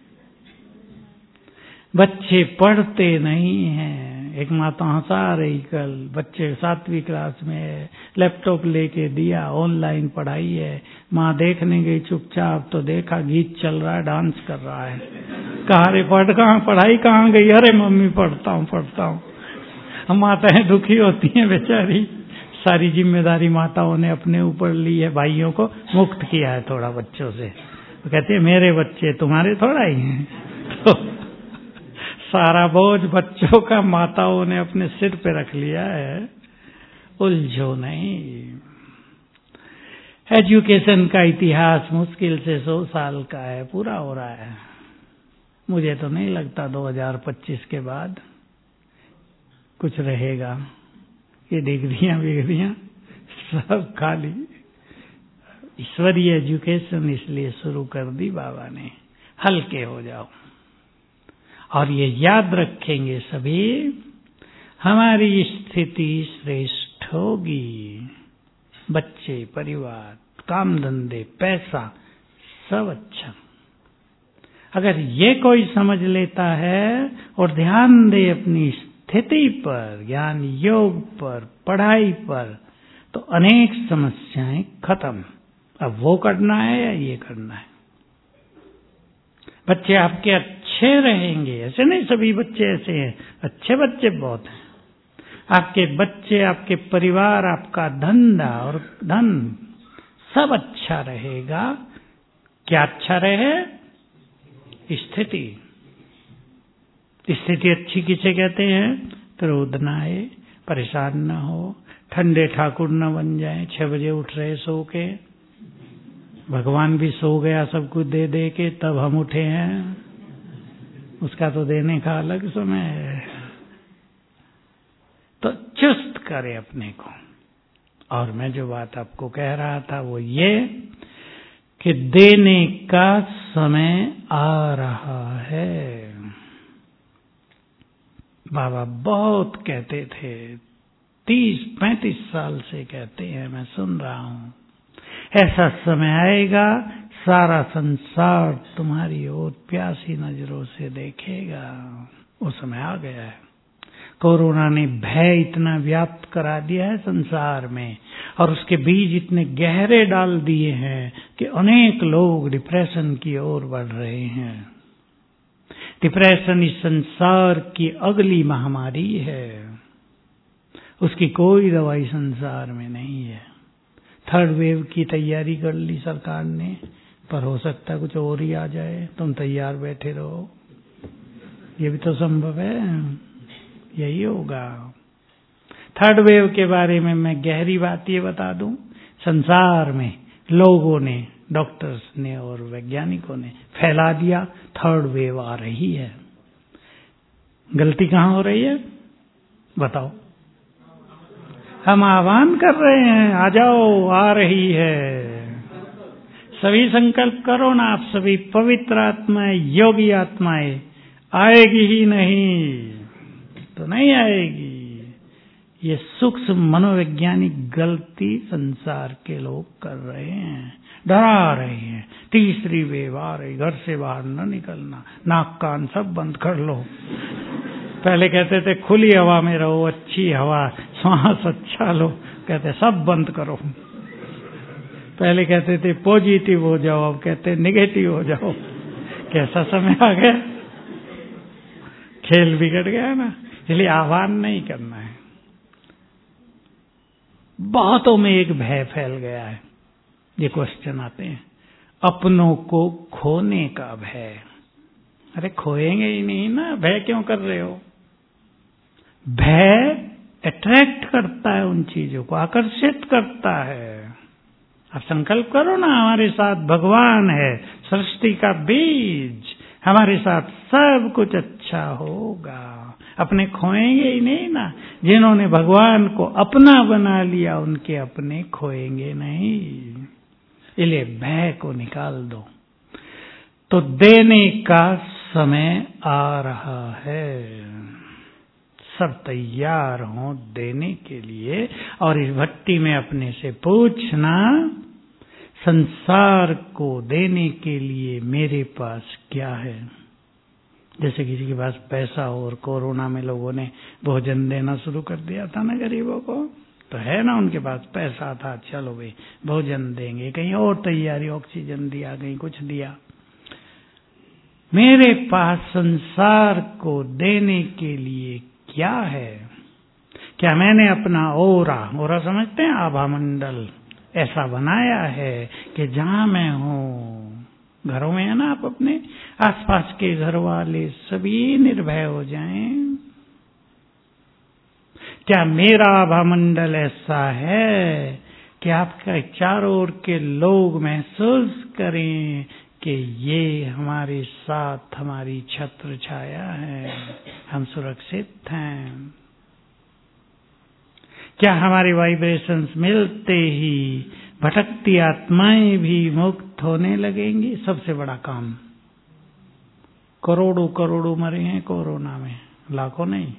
बच्चे पढ़ते नहीं हैं। एक माता हंसा रही कल, बच्चे 7वीं क्लास में है, लैपटॉप लेके दिया, ऑनलाइन पढ़ाई है। माँ देखने गई चुपचाप, तो देखा गीत चल रहा है, डांस कर रहा है। कहा रे पढ़ाई कहाँ गई? अरे मम्मी पढ़ता हूँ। हम माताएं दुखी होती हैं बेचारी। सारी जिम्मेदारी माताओं ने अपने ऊपर ली है, भाइयों को मुक्त किया है थोड़ा बच्चों से। तो कहते हैं मेरे बच्चे तुम्हारे थोड़ा ही हैं। तो सारा बोझ बच्चों का माताओं ने अपने सिर पे रख लिया है। उलझो नहीं। एजुकेशन का इतिहास मुश्किल से 100 साल का है, पूरा हो रहा है। मुझे तो नहीं लगता 2025 के बाद कुछ रहेगा। ये डिग्रियां सब खाली। ईश्वरीय एजुकेशन इसलिए शुरू कर दी बाबा ने, हल्के हो जाओ। और ये याद रखेंगे सभी, हमारी स्थिति श्रेष्ठ होगी। बच्चे, परिवार, काम धंधे, पैसा सब अच्छा। अगर ये कोई समझ लेता है और ध्यान दे अपनी स्थिति पर, ज्ञान योग पर, पढ़ाई पर, तो अनेक समस्याएं खत्म। अब वो करना है या ये करना है? बच्चे आपके अच्छे रहेंगे, ऐसे नहीं सभी बच्चे ऐसे हैं, अच्छे बच्चे बहुत हैं। आपके बच्चे, आपके परिवार, आपका धंधा और धन सब अच्छा रहेगा। क्या अच्छा रहे? स्थिति अच्छी किसे कहते हैं? क्रोध न आए, परेशान न हो, ठंडे ठाकुर न बन जाए। 6 बजे उठ रहे सो के, भगवान भी सो गया सब कुछ दे दे के, तब हम उठे हैं। उसका तो देने का अलग समय है। तो चुस्त करे अपने को। और मैं जो बात आपको कह रहा था वो ये कि देने का समय आ रहा है। बाबा बहुत कहते थे, 30-35 साल से कहते हैं, मैं सुन रहा हूं। ऐसा समय आएगा सारा संसार तुम्हारी ओर प्यासी नजरों से देखेगा। वो समय आ गया है। कोरोना ने भय इतना व्याप्त करा दिया है संसार में, और उसके बीज इतने गहरे डाल दिए हैं कि अनेक लोग डिप्रेशन की ओर बढ़ रहे हैं। डिप्रेशन इस संसार की अगली महामारी है, उसकी कोई दवाई संसार में नहीं है। थर्ड वेव की तैयारी कर ली सरकार ने, पर हो सकता है कुछ और ही आ जाए, तुम तैयार बैठे रहो, ये भी तो संभव है, यही होगा। थर्ड वेव के बारे में मैं गहरी बात ये बता दूं, संसार में लोगों ने, डॉक्टर्स ने और वैज्ञानिकों ने फैला दिया थर्ड वेव आ रही है। गलती कहां हो रही है बताओ? हम आह्वान कर रहे हैं, आ जाओ, आ रही है। सभी संकल्प करो ना, आप सभी पवित्र आत्माएं, योगी आत्माएं, आएगी ही नहीं तो नहीं आएगी। ये सूक्ष्म मनोवैज्ञानिक गलती संसार के लोग कर रहे हैं, डरा रहे हैं। तीसरी वेव आ रही, घर से बाहर न निकलना, नाक कान सब बंद कर लो। पहले कहते थे खुली हवा में रहो, अच्छी हवा, सांस अच्छा लो, कहते सब बंद करो। पहले कहते थे पॉजिटिव हो जाओ, अब कहते निगेटिव हो जाओ। कैसा समय आ गया, खेल बिगड़ गया ना। इसलिए आह्वान नहीं करना है। बहुतों में एक भय फैल गया है, ये क्वेश्चन आते हैं, अपनों को खोने का भय। अरे खोएंगे ही नहीं ना, भय क्यों कर रहे हो? भय अट्रैक्ट करता है, उन चीजों को आकर्षित करता है। आप संकल्प करो ना, हमारे साथ भगवान है, सृष्टि का बीज, हमारे साथ सब कुछ अच्छा होगा। अपने खोएंगे ही नहीं ना। जिन्होंने भगवान को अपना बना लिया, उनके अपने खोएंगे नहीं। इसलिए भय को निकाल दो। तो देने का समय आ रहा है, सब तैयार हों देने के लिए। और इस भट्टी में अपने से पूछना, संसार को देने के लिए मेरे पास क्या है? जैसे किसी के पास पैसा हो, और कोरोना में लोगों ने भोजन देना शुरू कर दिया था ना गरीबों को, तो है ना उनके पास पैसा था, चलो भाई भोजन देंगे, कहीं और तैयारी, ऑक्सीजन दिया, कहीं कुछ दिया। मेरे पास संसार को देने के लिए क्या है? क्या मैंने अपना ओरा समझते हैं, आभा मंडल, ऐसा बनाया है कि जहां मैं हूं, घरों में है ना, आप अपने आसपास के घर वाले सभी निर्भय हो जाएं। क्या मेरा आभा मंडल ऐसा है कि आपका चारों ओर के लोग महसूस करें कि ये हमारे साथ हमारी छत्र छाया है, हम सुरक्षित हैं? क्या हमारे वाइब्रेशंस मिलते ही भटकती आत्माएं भी मुक्त होने लगेंगी? सबसे बड़ा काम, करोड़ों करोड़ों मरे हैं कोरोना में, लाखों नहीं,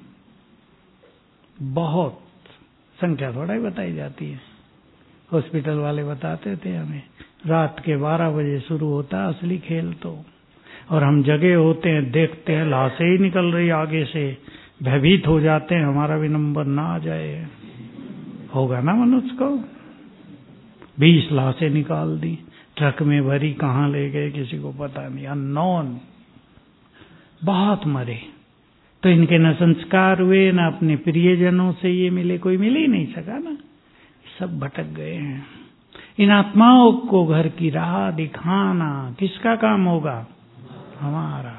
बहुत संख्या थोड़ा ही बताई जाती है। हॉस्पिटल वाले बताते थे हमें, रात के 12 बजे शुरू होता है असली खेल तो, और हम जगे होते हैं, देखते हैं लाशें ही निकल रही आगे से, भयभीत हो जाते हैं हमारा भी नंबर ना आ जाए। होगा ना मनुष्य को। 20 लाशें निकाल दी, ट्रक में भरी, कहाँ ले गए किसी को पता नहीं, अननोन, बहुत मरे। तो इनके न संस्कार हुए, न अपने प्रियजनों से ये मिले, कोई मिल ही नहीं सका ना, सब भटक गए हैं। इन आत्माओं को घर की राह दिखाना किसका काम होगा? हमारा।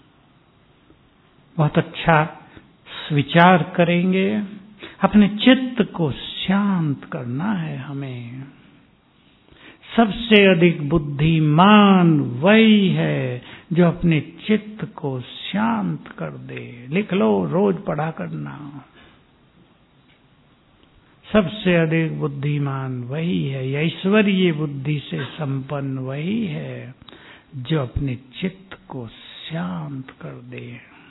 बहुत अच्छा विचार करेंगे, अपने चित्त को शांत करना है हमें। सबसे अधिक बुद्धिमान वही है जो अपने चित्त को शांत कर दे। लिख लो, रोज पढ़ा करना। सबसे अधिक बुद्धिमान वही है, या ईश्वरीय बुद्धि से संपन्न वही है जो अपने चित्त को शांत कर दे।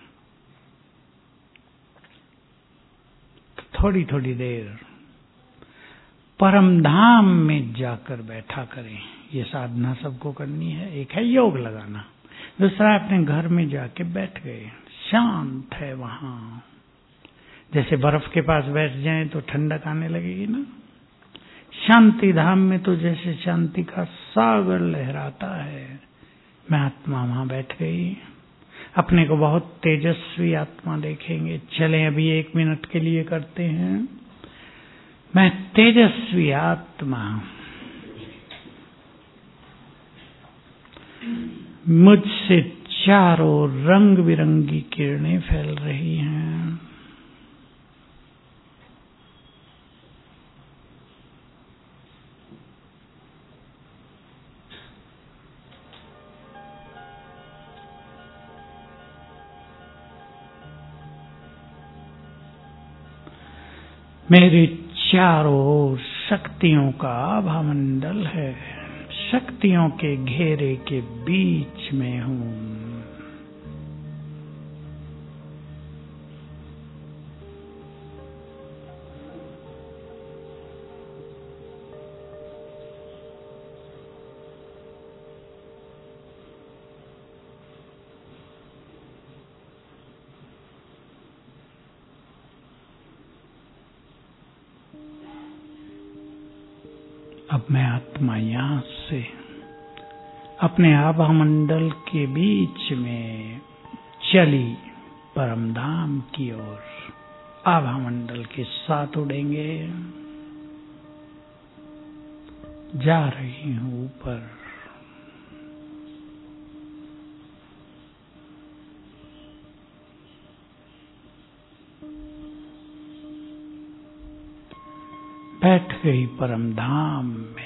थोड़ी थोड़ी देर परम धाम में जाकर बैठा करें। ये साधना सबको करनी है। एक है योग लगाना, दूसरा अपने घर में जाके बैठ गए, शांत है वहां। जैसे बर्फ के पास बैठ जाएं तो ठंडक आने लगेगी ना। शांति धाम में तो जैसे शांति का सागर लहराता है। मैं आत्मा वहां बैठ गई। अपने को बहुत तेजस्वी आत्मा देखेंगे। चलें अभी 1 मिनट के लिए करते हैं। मैं तेजस्वी आत्मा, मुझसे चारों रंग बिरंगी किरणें फैल रही हैं। मेरे चारों ओर शक्तियों का आभामंडल है। शक्तियों के घेरे के बीच में हूं। अब मैं आत्मा यहां से अपने आभामंडल के बीच में चली परमधाम की ओर। आभामंडल के साथ उड़ेंगे। जा रही हूं ऊपर। बैठ गई परमधाम में।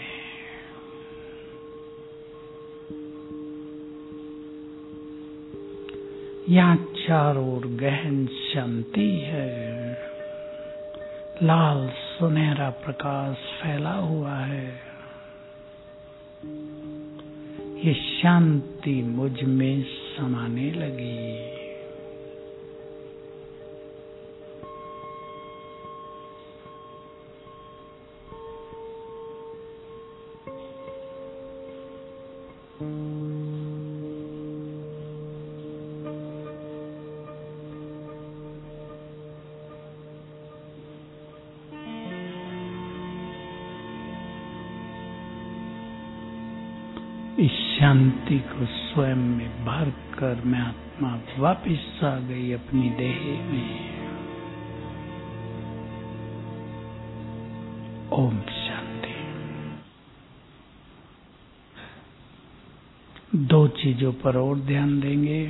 यहाँ चारों ओर गहन शांति है। लाल सुनहरा प्रकाश फैला हुआ है। ये शांति मुझ में समाने लगी। इस शांति को स्वयं में भर कर मैं आत्मा वापिस आ गई अपनी देह में। ओम शांति। 2 चीजों पर और ध्यान देंगे।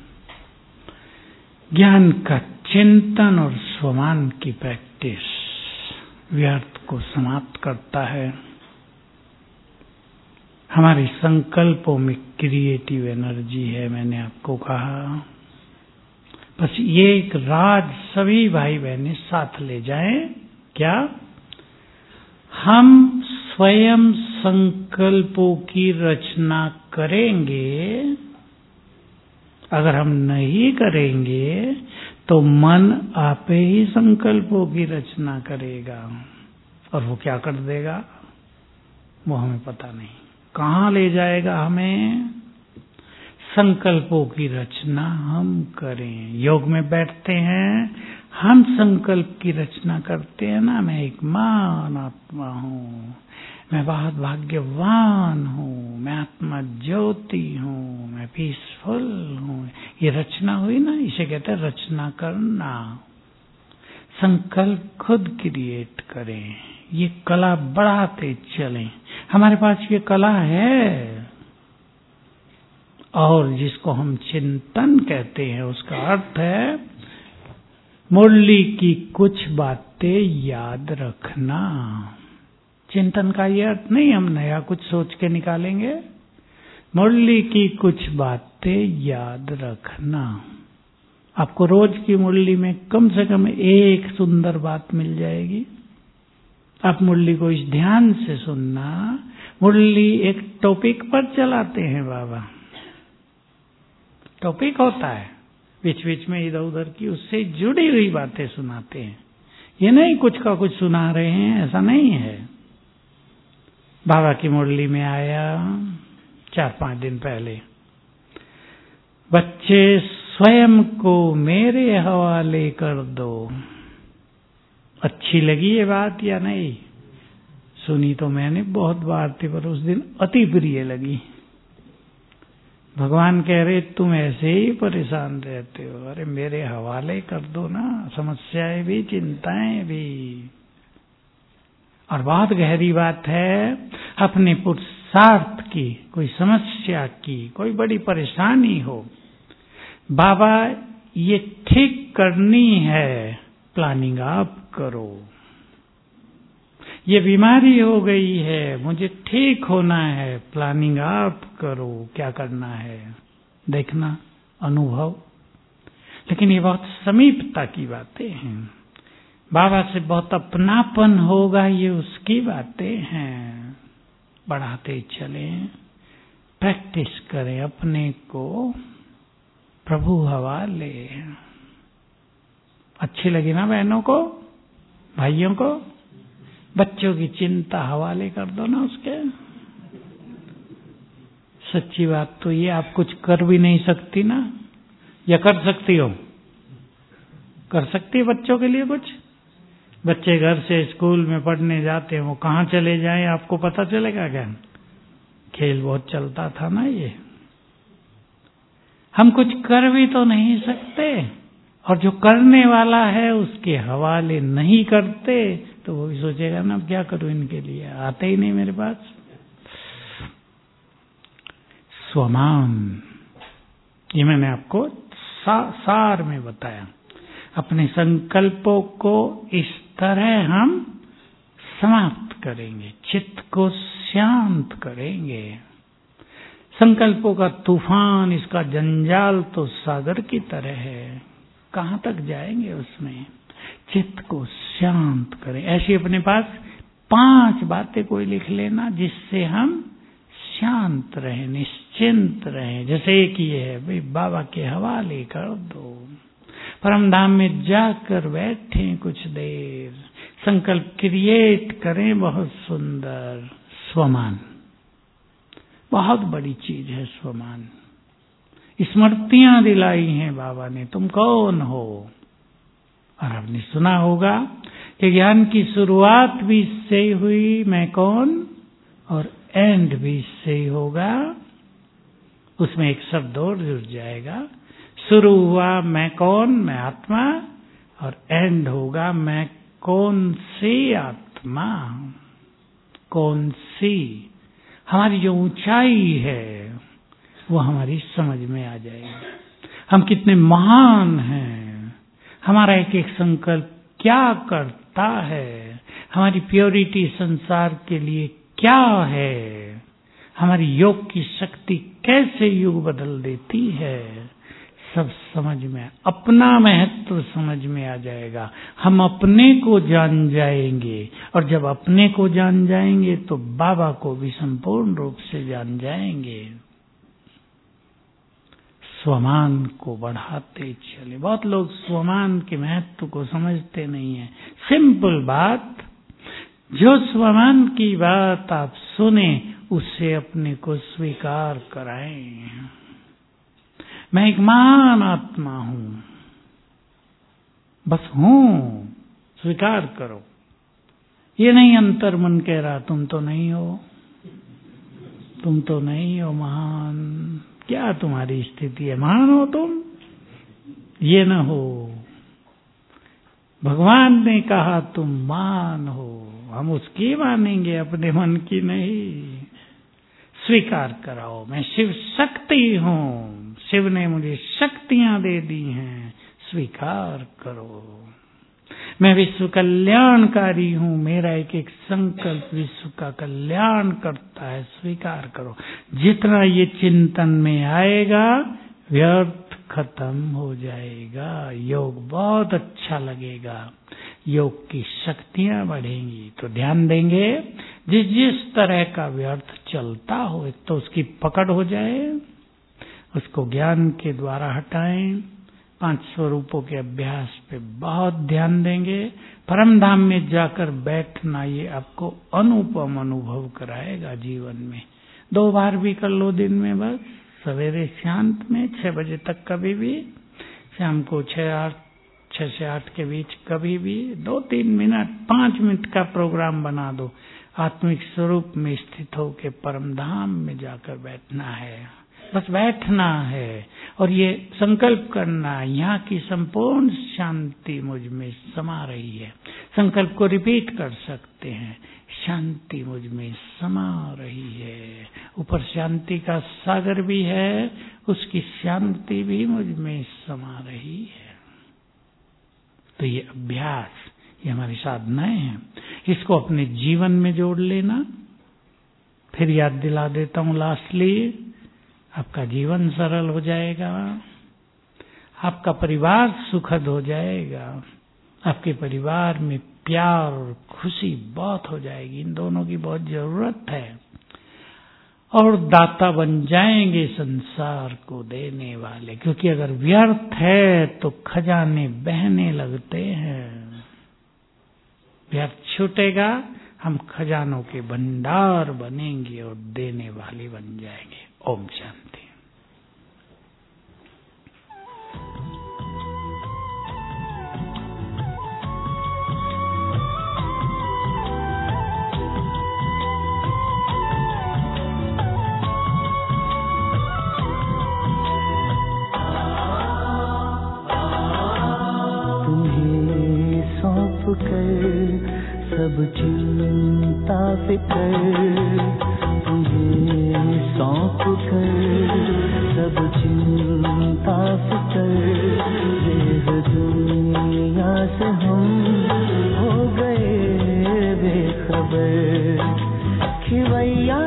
ज्ञान का चिंतन और स्वमान की प्रैक्टिस व्यर्थ को समाप्त करता है। हमारे संकल्पों में क्रिएटिव एनर्जी है, मैंने आपको कहा। बस ये एक राज सभी भाई बहनें साथ ले जाएं। क्या हम स्वयं संकल्पों की रचना करेंगे? अगर हम नहीं करेंगे तो मन आपे ही संकल्पों की रचना करेगा। और वो क्या कर देगा वो हमें पता नहीं। कहाँ ले जाएगा हमें? संकल्पों की रचना हम करें। योग में बैठते हैं, हम संकल्प की रचना करते हैं ना। मैं एक महान आत्मा हूँ, मैं बहुत भाग्यवान हूँ, मैं आत्मा ज्योति हूँ, मैं पीसफुल हूँ। ये रचना हुई ना, इसे कहते हैं रचना करना। संकल्प खुद क्रिएट करें। ये कला बढ़ाते चलें। हमारे पास ये कला है। और जिसको हम चिंतन कहते हैं उसका अर्थ है मुरली की कुछ बातें याद रखना। चिंतन का ये अर्थ नहीं हम नया कुछ सोच के निकालेंगे। मुरली की कुछ बातें याद रखना। आपको रोज की मुरली में कम से कम एक सुंदर बात मिल जाएगी। आप मुरली को इस ध्यान से सुनना। मुरली एक टॉपिक पर चलाते हैं बाबा। टॉपिक होता है, बीच बीच में इधर उधर की उससे जुड़ी हुई बातें सुनाते हैं। ये नहीं कुछ का कुछ सुना रहे हैं, ऐसा नहीं है। बाबा की मुरली में आया 4-5 दिन पहले, बच्चे स्वयं को मेरे हवाले कर दो। अच्छी लगी ये बात या नहीं? सुनी तो मैंने बहुत बार थी, पर उस दिन अति प्रिय लगी। भगवान कह रहे तुम ऐसे ही परेशान रहते हो, अरे मेरे हवाले कर दो ना, समस्याएं भी चिंताएं भी। और बहुत गहरी बात है, अपने पुरुषार्थ की, कोई समस्या की, कोई बड़ी परेशानी हो, बाबा ये ठीक करनी है, प्लानिंग आप करो। ये बीमारी हो गई है, मुझे ठीक होना है, प्लानिंग आप करो, क्या करना है देखना, अनुभव। लेकिन ये बहुत समीपता की बातें हैं, बाबा से बहुत अपनापन होगा, ये उसकी बातें हैं। बढ़ाते चलें, प्रैक्टिस करें, अपने को प्रभु हवाले। अच्छी लगी ना बहनों को, भाइयों को? बच्चों की चिंता हवाले कर दो ना उसके। सच्ची बात तो ये, आप कुछ कर भी नहीं सकती ना, या कर सकती हो? कर सकती है बच्चों के लिए कुछ? बच्चे घर से स्कूल में पढ़ने जाते हैं, वो कहाँ चले जाएं आपको पता चलेगा क्या? खेल बहुत चलता था ना ये। हम कुछ कर भी तो नहीं सकते, और जो करने वाला है उसके हवाले नहीं करते, तो वो भी सोचेगा ना क्या करूं इनके लिए, आते ही नहीं मेरे पास। स्वमान, ये मैंने आपको सार में बताया। अपने संकल्पों को इस तरह हम समाप्त करेंगे, चित्त को शांत करेंगे। संकल्पों का तूफान, इसका जंजाल तो सागर की तरह है, कहां तक जाएंगे उसमें? चित्त को शांत करें। ऐसी अपने पास 5 बातें कोई लिख लेना जिससे हम शांत रहें, निश्चिंत रहें। जैसे एक ये है भाई, बाबा के हवाले कर दो, परम धाम में जाकर बैठे कुछ देर, संकल्प क्रिएट करें बहुत सुंदर। स्वमान बहुत बड़ी चीज है, स्वमान। स्मृतियां दिलाई हैं बाबा ने, तुम कौन हो। और आपने सुना होगा कि ज्ञान की शुरुआत भी इससे ही हुई, मैं कौन, और एंड भी इससे ही होगा। उसमें एक शब्द और जुड़ जाएगा, शुरू हुआ मैं कौन, मैं आत्मा, और एंड होगा मैं कौन सी आत्मा। कौन सी, हमारी जो ऊंचाई है वो हमारी समझ में आ जाएगी, हम कितने महान हैं, हमारा एक एक संकल्प क्या करता है, हमारी प्योरिटी संसार के लिए क्या है, हमारी योग की शक्ति कैसे युग बदल देती है, सब समझ में, अपना महत्व समझ में आ जाएगा। हम अपने को जान जाएंगे, और जब अपने को जान जाएंगे तो बाबा को भी संपूर्ण रूप से जान जाएंगे। स्वमान को बढ़ाते चले। बहुत लोग स्वमान के महत्व को समझते नहीं है। सिंपल बात, जो स्वमान की बात आप सुने उससे अपने को स्वीकार कराएं। मैं एक महान आत्मा हूं, बस हूं, स्वीकार करो। ये नहीं अंतर मन कह रहा तुम तो नहीं हो, तुम तो नहीं हो महान, क्या तुम्हारी स्थिति है, महान हो तुम, ये न हो। भगवान ने कहा तुम महान हो, हम उसकी मानेंगे, अपने मन की नहीं। स्वीकार कराओ, मैं शिव शक्ति हूं, शिव ने मुझे शक्तियां दे दी हैं, स्वीकार करो। मैं विश्व कल्याणकारी हूं, मेरा एक एक संकल्प विश्व का कल्याण करता है, स्वीकार करो। जितना ये चिंतन में आएगा व्यर्थ खत्म हो जाएगा, योग बहुत अच्छा लगेगा, योग की शक्तियां बढ़ेंगी। तो ध्यान देंगे, जिस जिस तरह का व्यर्थ चलता हो, एक तो उसकी पकड़ हो जाए, उसको ज्ञान के द्वारा हटाएं। 5 स्वरूपों के अभ्यास पे बहुत ध्यान देंगे। परम धाम में जाकर बैठना ये आपको अनुपम अनुभव कराएगा जीवन में। 2 बार भी कर लो दिन में, बस सवेरे शांत में 6 बजे तक, कभी भी शाम को 6, 8, 6 से 8 के बीच कभी भी 2-3 मिनट 5 मिनट का प्रोग्राम बना दो। आत्मिक स्वरूप में स्थित होकर परम धाम में जाकर बैठना है, बस बैठना है और ये संकल्प करना, यहाँ की संपूर्ण शांति मुझ में समा रही है। संकल्प को रिपीट कर सकते हैं, शांति मुझ में समा रही है। ऊपर शांति का सागर भी है, उसकी शांति भी मुझ में समा रही है। तो ये अभ्यास, ये हमारी साधनाएं हैं, इसको अपने जीवन में जोड़ लेना। फिर याद दिला देता हूं लास्टली, आपका जीवन सरल हो जाएगा, आपका परिवार सुखद हो जाएगा, आपके परिवार में प्यार और खुशी बहुत हो जाएगी। इन दोनों की बहुत जरूरत है। और दाता बन जाएंगे संसार को देने वाले, क्योंकि अगर व्यर्थ है तो खजाने बहने लगते हैं। व्यर्थ छूटेगा, हम खजानों के भंडार बनेंगे और देने वाले बन जाएंगे। ओम शांति। सब चिंता फिकर तुम्हें सौंप कर, सब चिंता फिकर देह दुनिया से हम हो गए बेखबर। खिवैया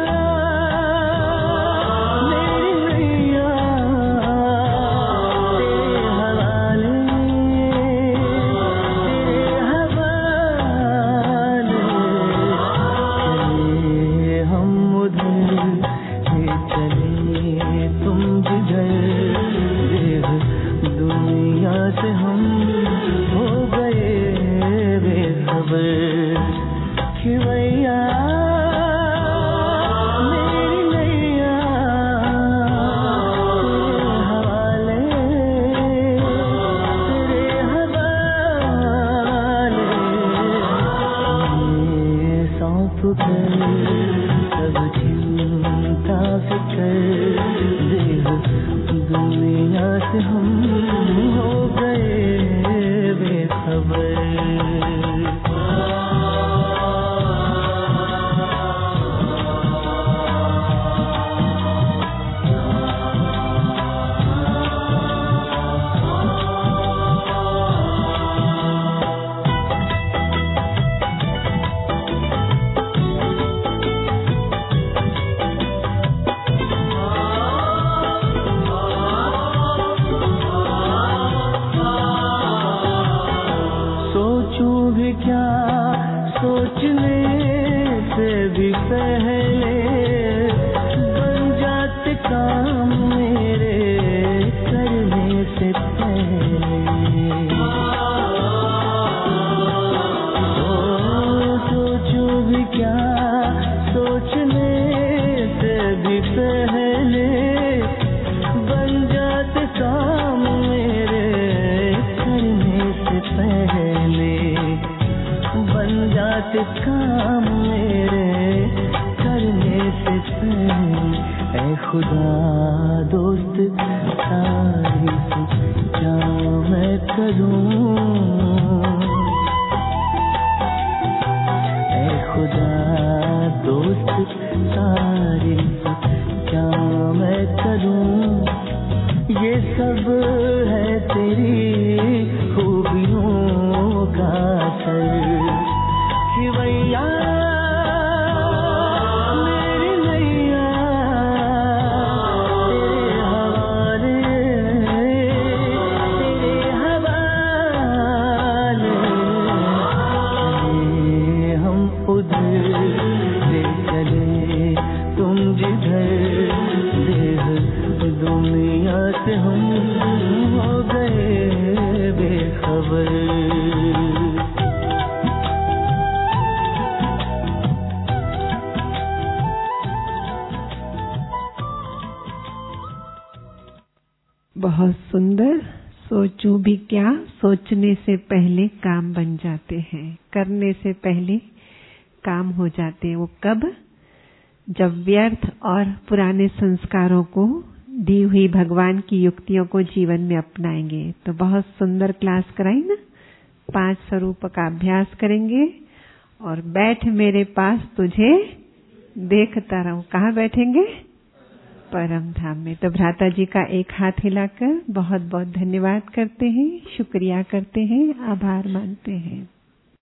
बहुत सुंदर सोचूं भी क्या, सोचने से पहले काम बन जाते हैं, करने से पहले काम हो जाते हैं। वो कब? जब व्यर्थ और पुराने संस्कारों को दी हुई भगवान की युक्तियों को जीवन में अपनाएंगे। तो बहुत सुंदर क्लास कराई ना। 5 स्वरूप का अभ्यास करेंगे और बैठ मेरे पास तुझे देखता रहूं। कहाँ बैठेंगे? परम धाम में। तो भ्राता जी का एक हाथ हिलाकर बहुत बहुत धन्यवाद करते हैं, शुक्रिया करते हैं, आभार मानते हैं।